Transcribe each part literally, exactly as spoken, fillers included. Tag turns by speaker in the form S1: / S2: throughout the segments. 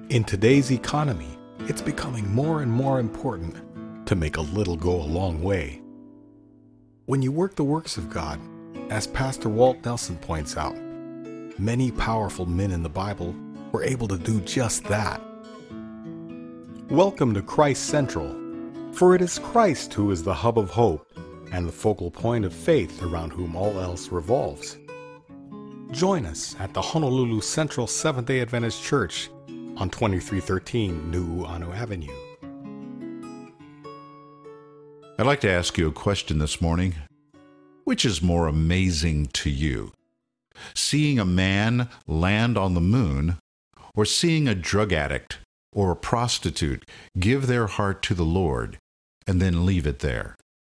S1: In today's economy, it's becoming more and more important to make a little go a long way. When you work the works of God, as Pastor Walt Nelson points out, many powerful men in the Bible were able to do just that. Welcome to Christ Central, for it is Christ who is the hub of hope and the focal point of faith around whom all else revolves. Join us at the Honolulu Central Seventh-day Adventist Church on twenty-three thirteen New Anu Avenue.
S2: I'd like to ask you a question this morning. Which is more amazing to you? Seeing a man land on the moon, or seeing a drug addict or a prostitute give their heart to the Lord and then leave it there?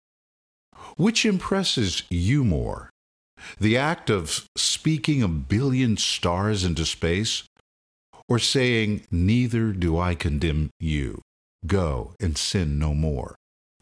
S2: Which impresses you more? The act of speaking a billion stars into space, or saying, "Neither do I condemn you. Go and sin no more"?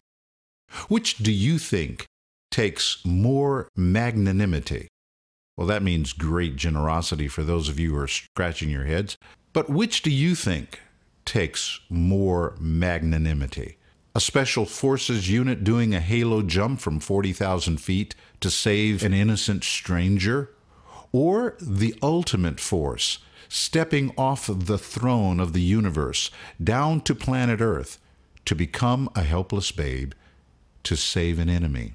S2: Which do you think takes more magnanimity? Well, that means great generosity for those of you who are scratching your heads. But which do you think takes more magnanimity? A special forces unit doing a halo jump from forty thousand feet to save an innocent stranger? Or the ultimate force, stepping off the throne of the universe down to planet Earth to become a helpless babe to save an enemy?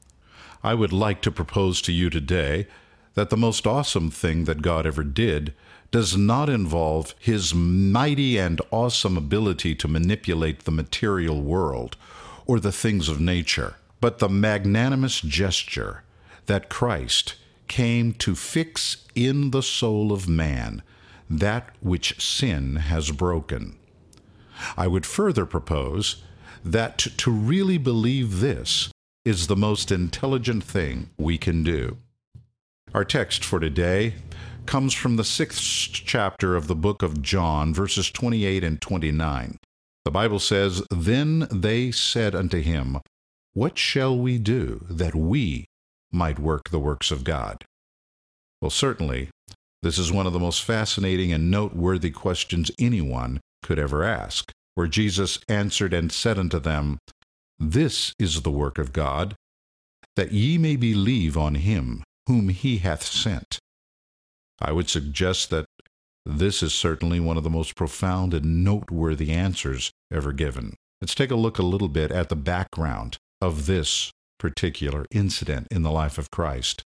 S2: I would like to propose to you today that the most awesome thing that God ever did does not involve his mighty and awesome ability to manipulate the material world or the things of nature, but the magnanimous gesture that Christ came to fix in the soul of man that which sin has broken. I would further propose that to really believe this is the most intelligent thing we can do. Our text for today comes from the sixth chapter of the book of John, verses twenty-eight and twenty-nine. The Bible says, "Then they said unto him, What shall we do that we might work the works of God?" Well, certainly, this is one of the most fascinating and noteworthy questions anyone could ever ask, where Jesus answered and said unto them, "This is the work of God, that ye may believe on him whom he hath sent." I would suggest that this is certainly one of the most profound and noteworthy answers ever given. Let's take a look a little bit at the background of this particular incident in the life of Christ.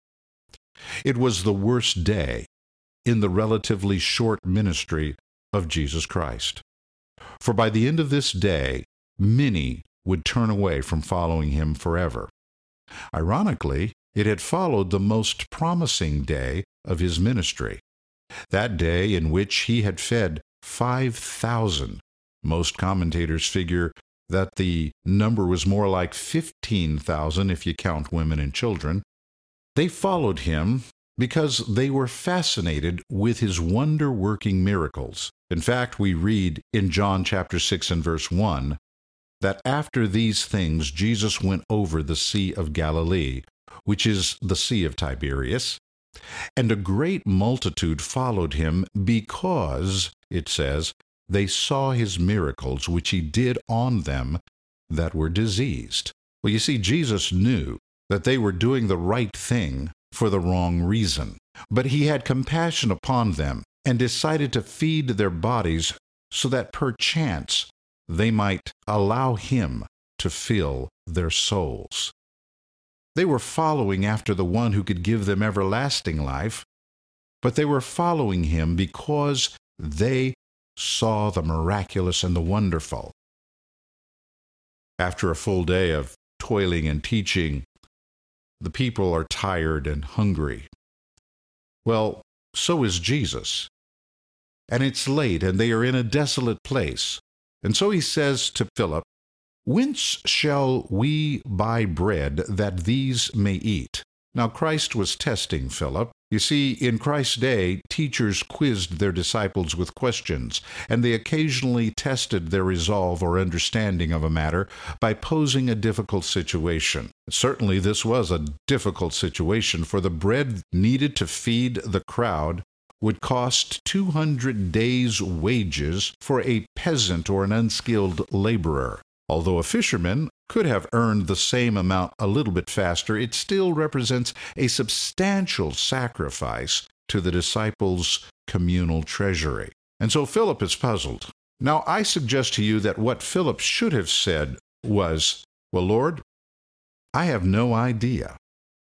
S2: It was the worst day in the relatively short ministry of Jesus Christ. For by the end of this day, many would turn away from following him forever. Ironically, it had followed the most promising day of his ministry, that day in which he had fed five thousand. Most commentators figure that the number was more like fifteen thousand if you count women and children. They followed him because they were fascinated with his wonder-working miracles. In fact, we read in John chapter six and verse one that after these things Jesus went over the Sea of Galilee, which is the Sea of Tiberias, and a great multitude followed him because, it says, they saw his miracles which he did on them that were diseased. Well, you see, Jesus knew that they were doing the right thing for the wrong reason, but he had compassion upon them and decided to feed their bodies so that perchance they might allow him to fill their souls. They were following after the one who could give them everlasting life, but they were following him because they saw the miraculous and the wonderful. After a full day of toiling and teaching, the people are tired and hungry. Well, so is Jesus. And it's late, and they are in a desolate place. And so he says to Philip, "Whence shall we buy bread that these may eat?" Now, Christ was testing Philip. You see, in Christ's day, teachers quizzed their disciples with questions, and they occasionally tested their resolve or understanding of a matter by posing a difficult situation. Certainly, this was a difficult situation, for the bread needed to feed the crowd would cost two hundred days' wages for a peasant or an unskilled laborer. Although a fisherman could have earned the same amount a little bit faster, it still represents a substantial sacrifice to the disciples' communal treasury. And so Philip is puzzled. Now, I suggest to you that what Philip should have said was, "Well, Lord, I have no idea,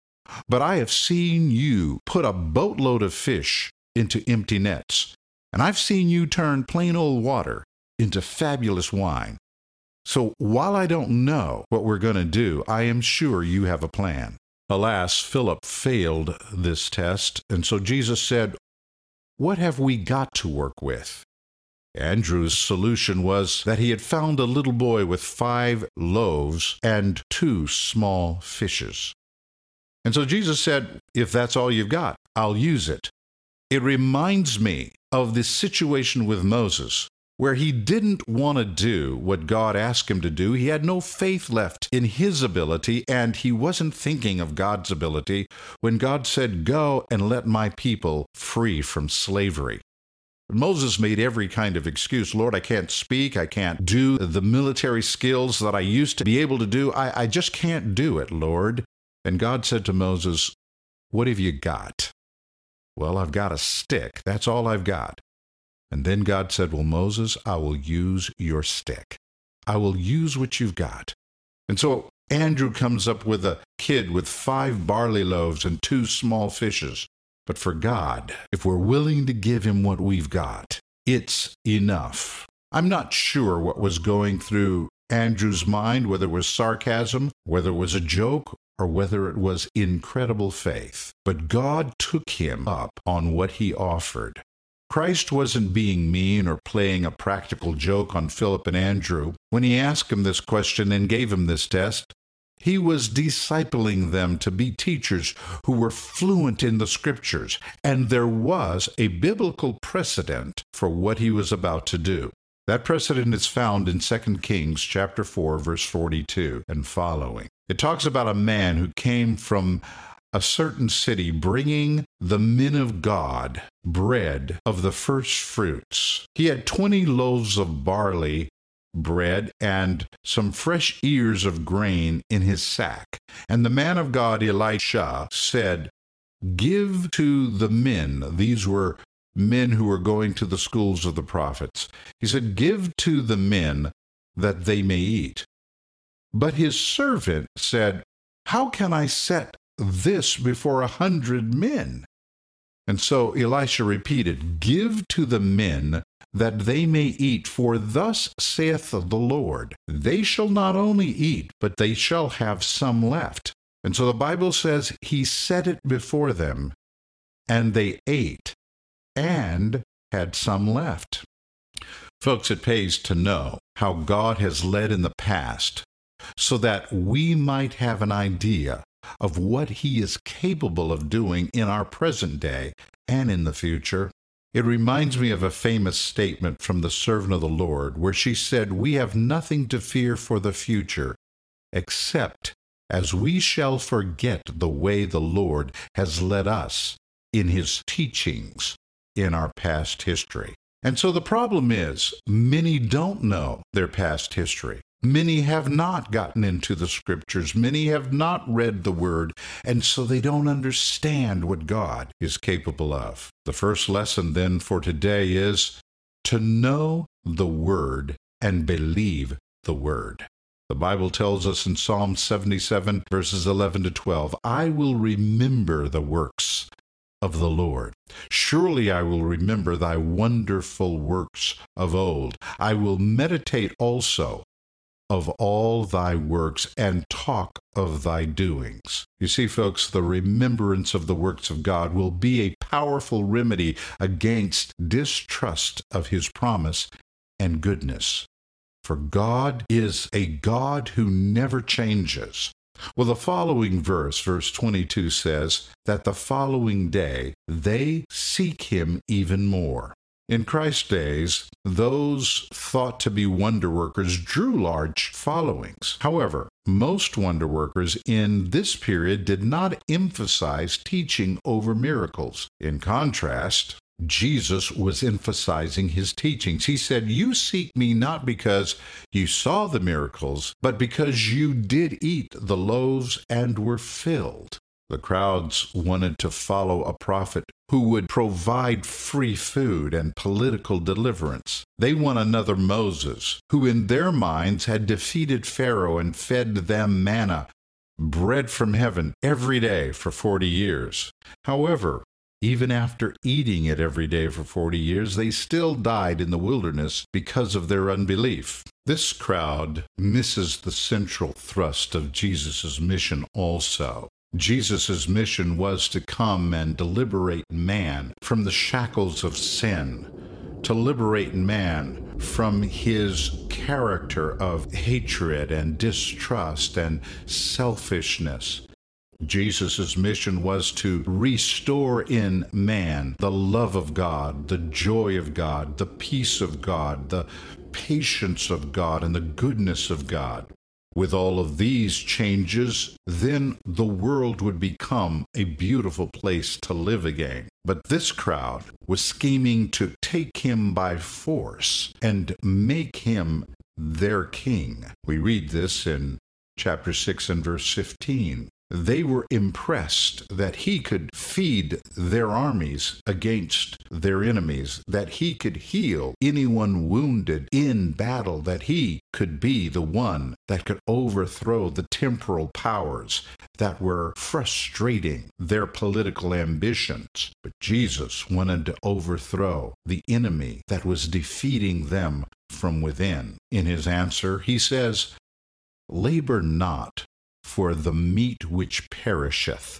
S2: but I have seen you put a boatload of fish into empty nets, and I've seen you turn plain old water into fabulous wine. So while I don't know what we're going to do, I am sure you have a plan." Alas, Philip failed this test, and so Jesus said, "What have we got to work with?" Andrew's solution was that he had found a little boy with five loaves and two small fishes. And so Jesus said, "If that's all you've got, I'll use it." It reminds me of the situation with Moses, where he didn't want to do what God asked him to do. He had no faith left in his ability, and he wasn't thinking of God's ability when God said, "Go and let my people free from slavery." Moses made every kind of excuse. "Lord, I can't speak. I can't do the military skills that I used to be able to do. I, I just can't do it, Lord." And God said to Moses, "What have you got?" "Well, I've got a stick. That's all I've got." And then God said, "Well, Moses, I will use your stick. I will use what you've got." And so Andrew comes up with a kid with five barley loaves and two small fishes. But for God, if we're willing to give him what we've got, it's enough. I'm not sure what was going through Andrew's mind, whether it was sarcasm, whether it was a joke, or whether it was incredible faith. But God took him up on what he offered. Christ wasn't being mean or playing a practical joke on Philip and Andrew. When he asked him this question and gave him this test, he was discipling them to be teachers who were fluent in the Scriptures, and there was a biblical precedent for what he was about to do. That precedent is found in Second Kings chapter four, verse forty-two and following. It talks about a man who came from a certain city bringing the men of God bread of the first fruits. He had twenty loaves of barley bread and some fresh ears of grain in his sack. And the man of God, Elisha, said, "Give to the men," these were men who were going to the schools of the prophets. He said, "Give to the men that they may eat." But his servant said, "How can I set this before a hundred men?" And so Elisha repeated, "Give to the men that they may eat, for thus saith the Lord, they shall not only eat, but they shall have some left." And so the Bible says he set it before them, and they ate, and had some left. Folks, it pays to know how God has led in the past, so that we might have an idea of what he is capable of doing in our present day and in the future. It reminds me of a famous statement from the servant of the Lord, where she said, "We have nothing to fear for the future, except as we shall forget the way the Lord has led us in his teachings in our past history." And so the problem is, many don't know their past history. Many have not gotten into the Scriptures. Many have not read the Word, and so they don't understand what God is capable of. The first lesson then for today is to know the Word and believe the Word. The Bible tells us in Psalm seventy-seven, verses eleven to twelve, "I will remember the works of the Lord. Surely I will remember thy wonderful works of old. I will meditate also of all thy works, and talk of thy doings." You see, folks, the remembrance of the works of God will be a powerful remedy against distrust of his promise and goodness. For God is a God who never changes. Well, the following verse, verse twenty-two, says that the following day they seek him even more. In Christ's days, those thought to be wonder workers drew large followings. However, most wonder workers in this period did not emphasize teaching over miracles. In contrast, Jesus was emphasizing his teachings. He said, "You seek me not because you saw the miracles, but because you did eat the loaves and were filled." The crowds wanted to follow a prophet who would provide free food and political deliverance. They want another Moses, who in their minds had defeated Pharaoh and fed them manna, bread from heaven, every day for forty years. However, even after eating it every day for forty years, they still died in the wilderness because of their unbelief. This crowd misses the central thrust of Jesus' mission also. Jesus' mission was to come and liberate man from the shackles of sin, to liberate man from his character of hatred and distrust and selfishness. Jesus' mission was to restore in man the love of God, the joy of God, the peace of God, the patience of God, and the goodness of God. With all of these changes, then the world would become a beautiful place to live again. But this crowd was scheming to take him by force and make him their king. We read this in chapter six and verse fifteen. They were impressed that he could feed their armies against their enemies, that he could heal anyone wounded in battle, that he could be the one that could overthrow the temporal powers that were frustrating their political ambitions. But Jesus wanted to overthrow the enemy that was defeating them from within. In his answer, he says, "Labor not for the meat which perisheth,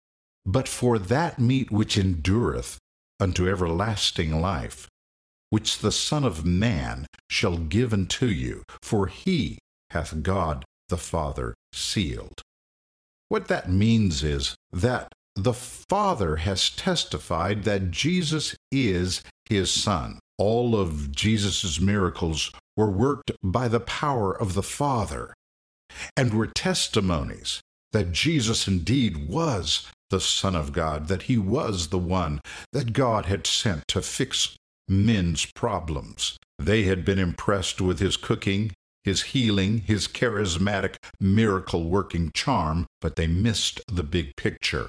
S2: but for that meat which endureth unto everlasting life, which the Son of Man shall give unto you, for he hath God the Father sealed." What that means is that the Father has testified that Jesus is his Son. All of Jesus' miracles were worked by the power of the Father, and were testimonies that Jesus indeed was the Son of God, that he was the one that God had sent to fix men's problems. They had been impressed with his cooking, his healing, his charismatic, miracle-working charm, but they missed the big picture.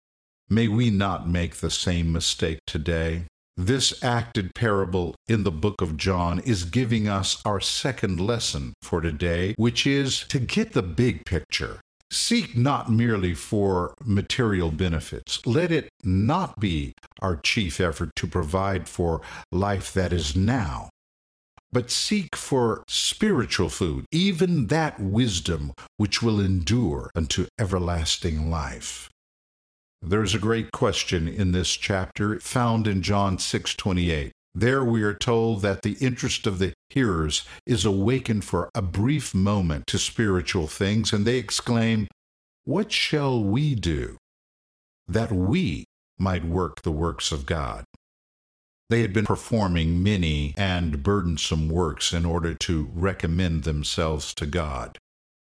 S2: May we not make the same mistake today. This acted parable in the book of John is giving us our second lesson for today, which is to get the big picture. Seek not merely for material benefits. Let it not be our chief effort to provide for life that is now, but seek for spiritual food, even that wisdom which will endure unto everlasting life. There's a great question in this chapter found in John six twenty-eight. There we are told that the interest of the hearers is awakened for a brief moment to spiritual things, and they exclaim, "What shall we do that we might work the works of God?" They had been performing many and burdensome works in order to recommend themselves to God.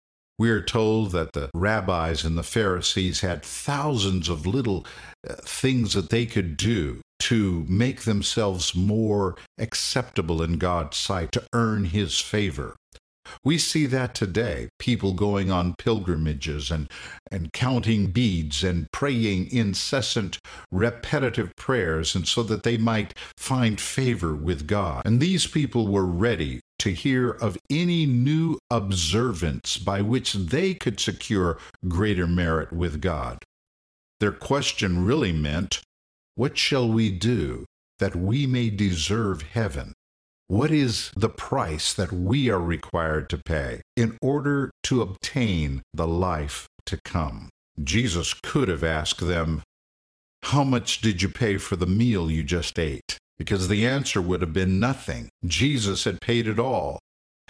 S2: We are told that the rabbis and the Pharisees had thousands of little uh, things that they could do to make themselves more acceptable in God's sight, to earn his favor. We see that today, people going on pilgrimages and, and counting beads and praying incessant, repetitive prayers, and so that they might find favor with God. And these people were ready to hear of any new observance by which they could secure greater merit with God. Their question really meant, what shall we do that we may deserve heaven? What is the price that we are required to pay in order to obtain the life to come? Jesus could have asked them, how much did you pay for the meal you just ate? Because the answer would have been nothing. Jesus had paid it all.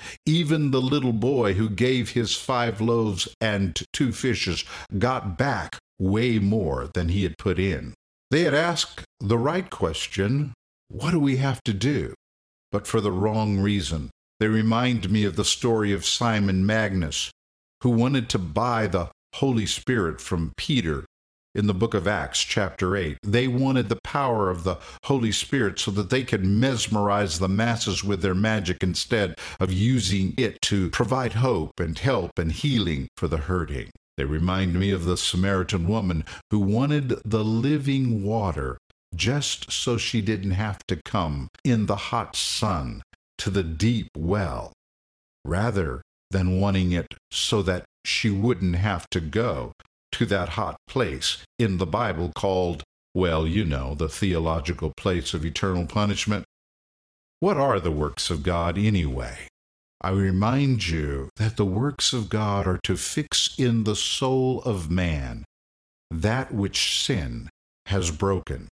S2: Even the little boy who gave his five loaves and two fishes got back way more than he had put in. They had asked the right question, what do we have to do? But for the wrong reason. They remind me of the story of Simon Magus, who wanted to buy the Holy Spirit from Peter in the book of Acts, chapter eight. They wanted the power of the Holy Spirit so that they could mesmerize the masses with their magic instead of using it to provide hope and help and healing for the hurting. They remind me of the Samaritan woman who wanted the living water just so she didn't have to come in the hot sun to the deep well, rather than wanting it so that she wouldn't have to go to that hot place in the Bible called, well, you know, the theological place of eternal punishment. What are the works of God anyway? I remind you that the works of God are to fix in the soul of man that which sin has broken.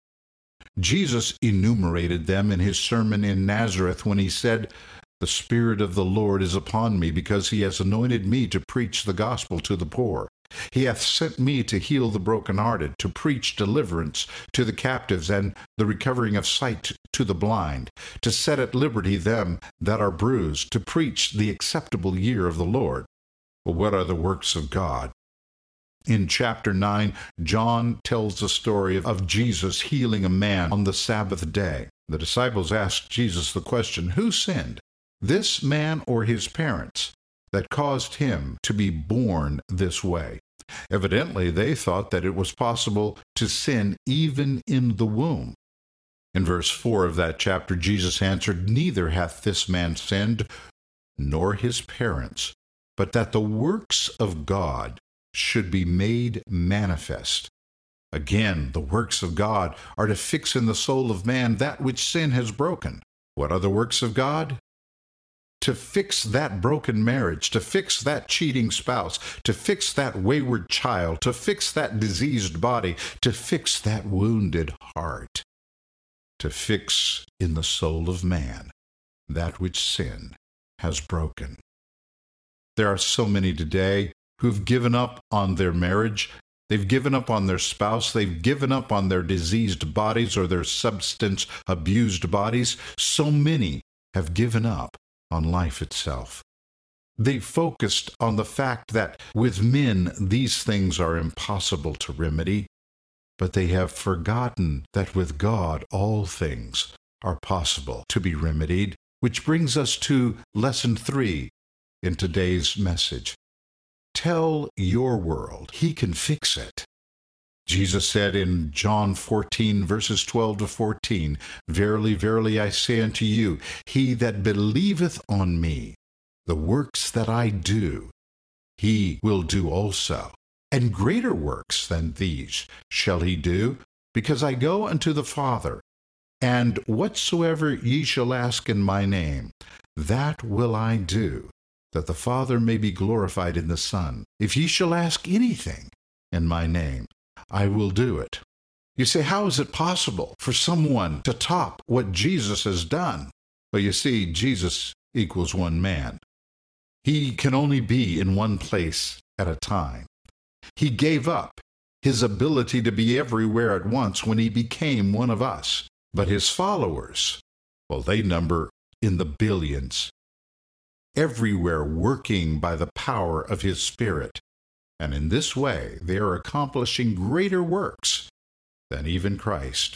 S2: Jesus enumerated them in his sermon in Nazareth when he said, "The Spirit of the Lord is upon me, because he has anointed me to preach the gospel to the poor. He hath sent me to heal the brokenhearted, to preach deliverance to the captives, and the recovering of sight to the blind, to set at liberty them that are bruised, to preach the acceptable year of the Lord." Well, what are the works of God? In chapter nine, John tells the story of Jesus healing a man on the Sabbath day. The disciples asked Jesus the question, who sinned, this man or his parents, that caused him to be born this way? Evidently, they thought that it was possible to sin even in the womb. In verse four of that chapter, Jesus answered, "Neither hath this man sinned, nor his parents, but that the works of God should be made manifest." Again, the works of God are to fix in the soul of man that which sin has broken. What are the works of God? To fix that broken marriage, to fix that cheating spouse, to fix that wayward child, to fix that diseased body, to fix that wounded heart, to fix in the soul of man that which sin has broken. There are so many today who've given up on their marriage. They've given up on their spouse. They've given up on their diseased bodies or their substance-abused bodies. So many have given up on life itself. They focused on the fact that with men these things are impossible to remedy, but they have forgotten that with God all things are possible to be remedied, which brings us to lesson three in today's message. Tell your world he can fix it. Jesus said in John fourteen, verses twelve to fourteen, "Verily, verily, I say unto you, he that believeth on me, the works that I do, he will do also. And greater works than these shall he do, because I go unto the Father. And whatsoever ye shall ask in my name, that will I do, that the Father may be glorified in the Son. If ye shall ask anything in my name, I will do it." You say, how is it possible for someone to top what Jesus has done? Well, you see, Jesus equals one man. He can only be in one place at a time. He gave up his ability to be everywhere at once when he became one of us. But his followers, well, they number in the billions, everywhere working by the power of his Spirit. And in this way, they are accomplishing greater works than even Christ.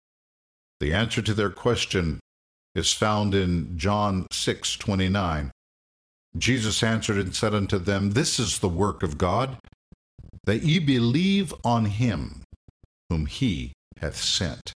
S2: The answer to their question is found in John six twenty-nine. Jesus answered and said unto them, "This is the work of God, that ye believe on him whom he hath sent."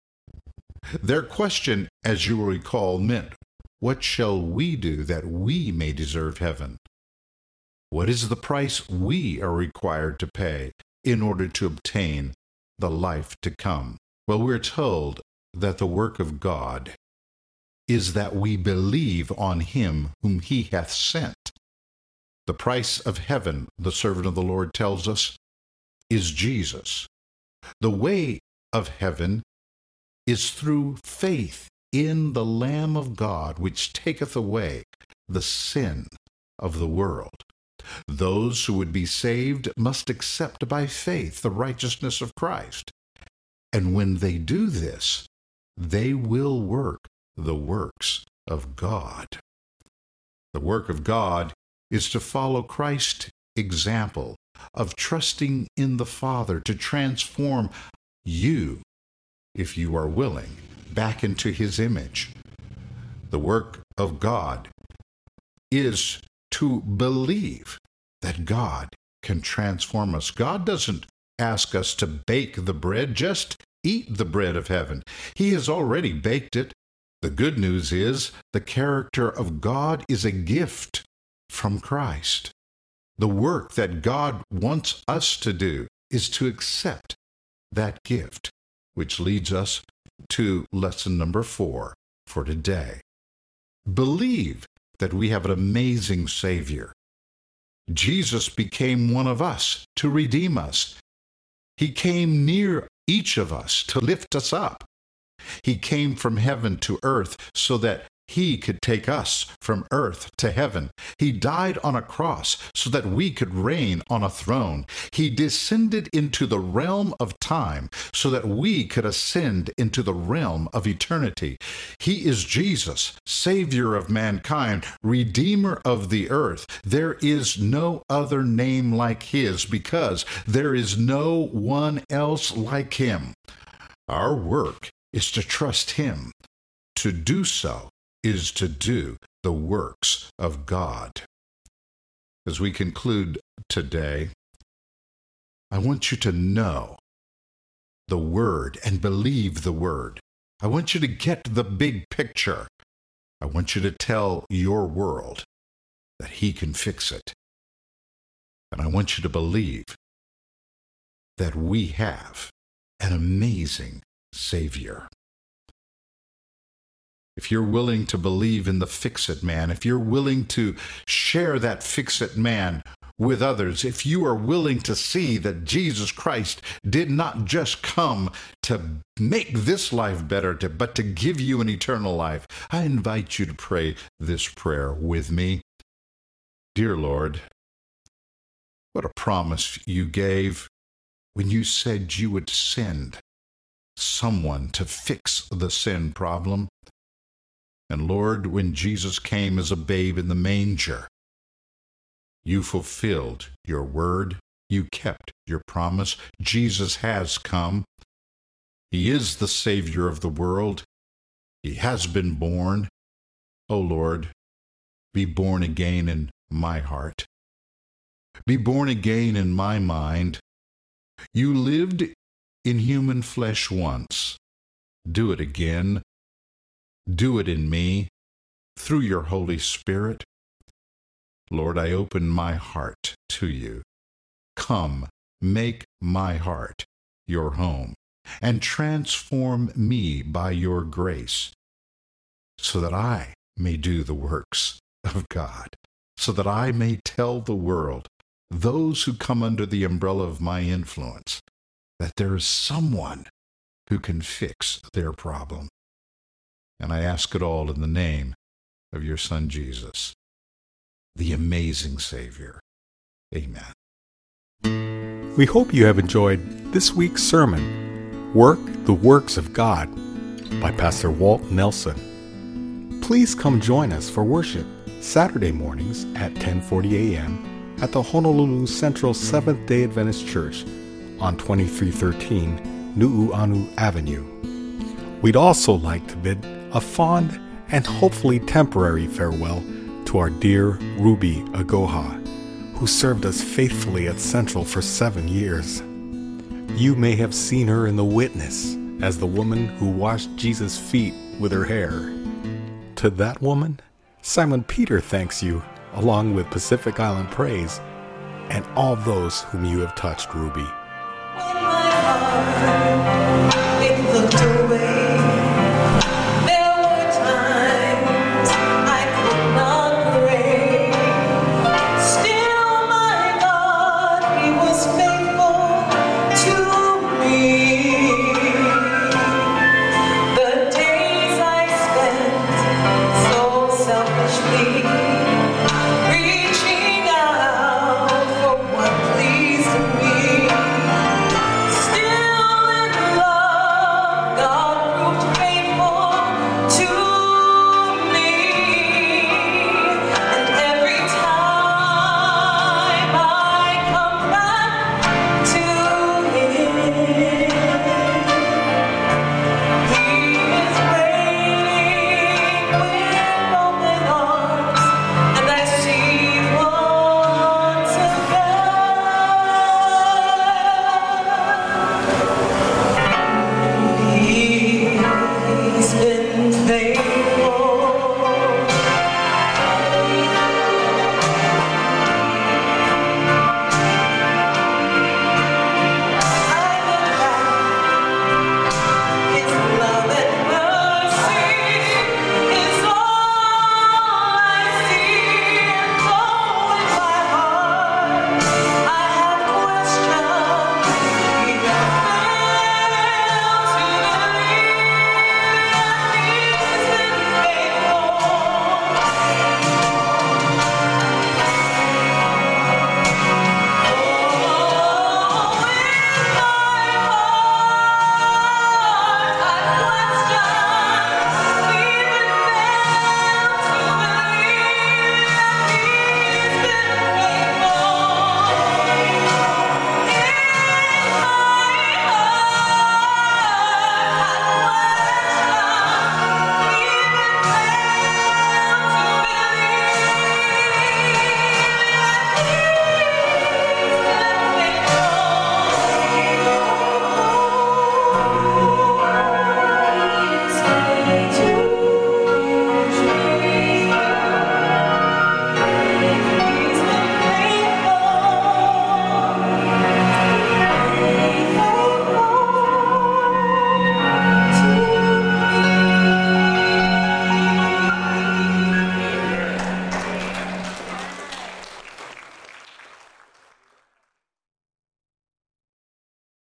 S2: Their question, as you will recall, meant, what shall we do that we may deserve heaven? What is the price we are required to pay in order to obtain the life to come? Well, we're told that the work of God is that we believe on him whom he hath sent. The price of heaven, the servant of the Lord tells us, is Jesus. The way of heaven is through faith in the Lamb of God, which taketh away the sin of the world. Those who would be saved must accept by faith the righteousness of Christ. And when they do this, they will work the works of God. The work of God is to follow Christ's example of trusting in the Father to transform you, if you are willing, back into his image. The work of God is to believe that God can transform us. God doesn't ask us to bake the bread, just eat the bread of heaven. He has already baked it. The good news is the character of God is a gift from Christ. The work that God wants us to do is to accept that gift, which leads us to lesson number four for today. Believe that we have an amazing Savior. Jesus became one of us to redeem us. He came near each of us to lift us up. He came from heaven to earth so that he could take us from earth to heaven. He died on a cross so that we could reign on a throne. He descended into the realm of time so that we could ascend into the realm of eternity. He is Jesus, Savior of mankind, Redeemer of the earth. There is no other name like his because there is no one else like him. Our work is to trust him. To do so is to do the works of God. As we conclude today, I want you to know the Word and believe the Word. I want you to get the big picture. I want you to tell your world that he can fix it. And I want you to believe that we have an amazing Savior. If you're willing to believe in the fix-it man, if you're willing to share that fix-it man with others, if you are willing to see that Jesus Christ did not just come to make this life better, to, but to give you an eternal life, I invite you to pray this prayer with me. Dear Lord, what a promise you gave when you said you would send someone to fix the sin problem. And Lord, when Jesus came as a babe in the manger, you fulfilled your word. You kept your promise. Jesus has come. He is the Savior of the world. He has been born. Oh Lord, be born again in my heart. Be born again in my mind. You lived in human flesh once. Do it again. Do it in me, through your Holy Spirit. Lord, I open my heart to you. Come, make my heart your home, and transform me by your grace, so that I may do the works of God, so that I may tell the world, those who come under the umbrella of my influence, that there is someone who can fix their problem. And I ask it all in the name of your Son, Jesus, the amazing Savior. Amen.
S1: We hope you have enjoyed this week's sermon, Work the Works of God, by Pastor Walt Nelson. Please come join us for worship Saturday mornings at ten forty a.m. at the Honolulu Central Seventh-day Adventist Church on twenty-three thirteen Nu'uanu Avenue. We'd also like to bid a fond and hopefully temporary farewell to our dear Ruby Agoha, who served us faithfully at Central for seven years. You may have seen her in The Witness as the woman who washed Jesus' feet with her hair. To that woman, Simon Peter thanks you, along with Pacific Island Praise, and all those whom you have touched, Ruby.
S3: When my heart, it looked away.